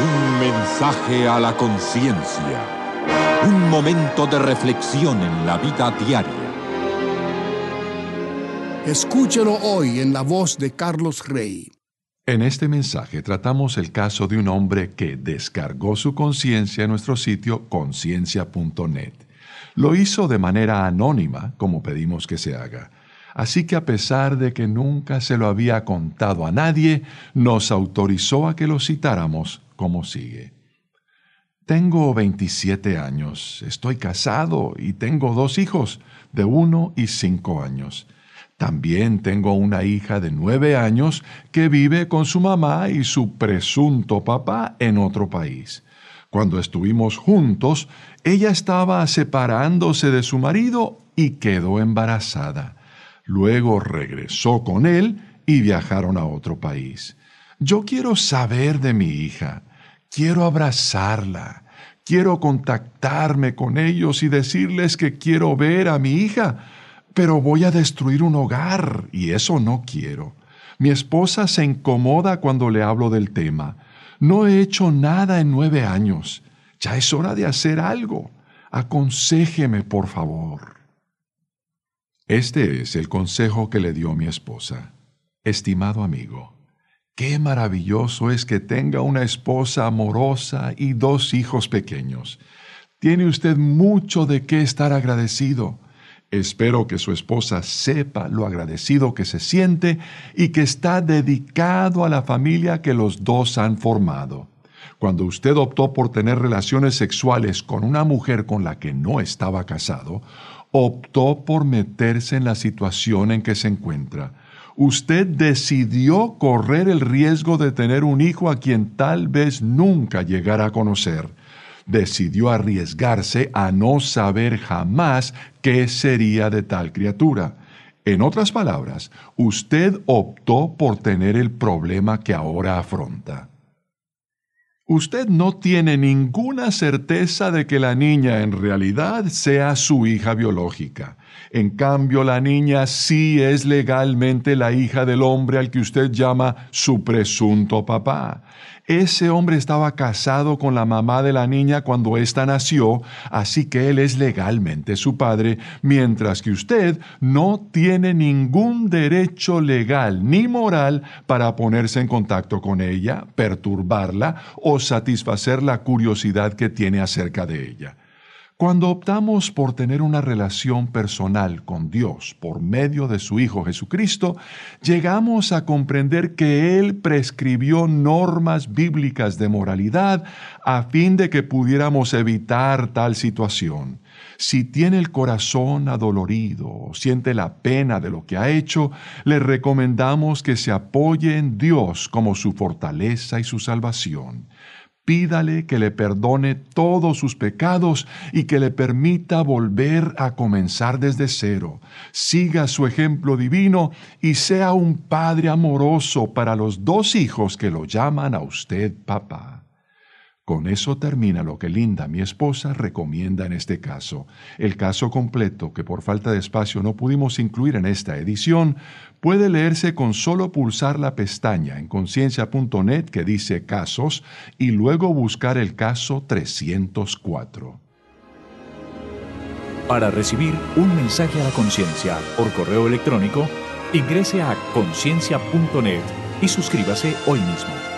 Un mensaje a la conciencia. Un momento de reflexión en la vida diaria. Escúchelo hoy en la voz de Carlos Rey. En este mensaje tratamos el caso de un hombre que descargó su conciencia en nuestro sitio conciencia.net. Lo hizo de manera anónima, como pedimos que se haga. Así que a pesar de que nunca se lo había contado a nadie, nos autorizó a que lo citáramos como sigue. Tengo 27 años, estoy casado y tengo 2 hijos de 1 y 5 años. También tengo una hija de 9 años que vive con su mamá y su presunto papá en otro país. Cuando estuvimos juntos, ella estaba separándose de su marido y quedó embarazada. Luego regresó con él y viajaron a otro país. Yo quiero saber de mi hija, quiero abrazarla, quiero contactarme con ellos y decirles que quiero ver a mi hija, pero voy a destruir un hogar y eso no quiero. Mi esposa se incomoda cuando le hablo del tema. No he hecho nada en 9 años. Ya es hora de hacer algo. Aconséjeme, por favor. Este es el consejo que le dio mi esposa. Estimado amigo, qué maravilloso es que tenga una esposa amorosa y 2 hijos pequeños. Tiene usted mucho de qué estar agradecido. Espero que su esposa sepa lo agradecido que se siente y que está dedicado a la familia que los 2 han formado. Cuando usted optó por tener relaciones sexuales con una mujer con la que no estaba casado, optó por meterse en la situación en que se encuentra. Usted decidió correr el riesgo de tener un hijo a quien tal vez nunca llegara a conocer. Decidió arriesgarse a no saber jamás qué sería de tal criatura. En otras palabras, usted optó por tener el problema que ahora afronta. Usted no tiene ninguna certeza de que la niña en realidad sea su hija biológica. En cambio, la niña sí es legalmente la hija del hombre al que usted llama su presunto papá. Ese hombre estaba casado con la mamá de la niña cuando ésta nació, así que él es legalmente su padre, mientras que usted no tiene ningún derecho legal ni moral para ponerse en contacto con ella, perturbarla o satisfacer la curiosidad que tiene acerca de ella. Cuando optamos por tener una relación personal con Dios por medio de su Hijo Jesucristo, llegamos a comprender que Él prescribió normas bíblicas de moralidad a fin de que pudiéramos evitar tal situación. Si tiene el corazón adolorido o siente la pena de lo que ha hecho, le recomendamos que se apoye en Dios como su fortaleza y su salvación. Pídale que le perdone todos sus pecados y que le permita volver a comenzar desde cero. Siga su ejemplo divino y sea un padre amoroso para los 2 hijos que lo llaman a usted papá. Con eso termina lo que Linda, mi esposa, recomienda en este caso. El caso completo, que por falta de espacio no pudimos incluir en esta edición, puede leerse con solo pulsar la pestaña en conciencia.net que dice Casos y luego buscar el caso 304. Para recibir un mensaje a la conciencia por correo electrónico, ingrese a conciencia.net y suscríbase hoy mismo.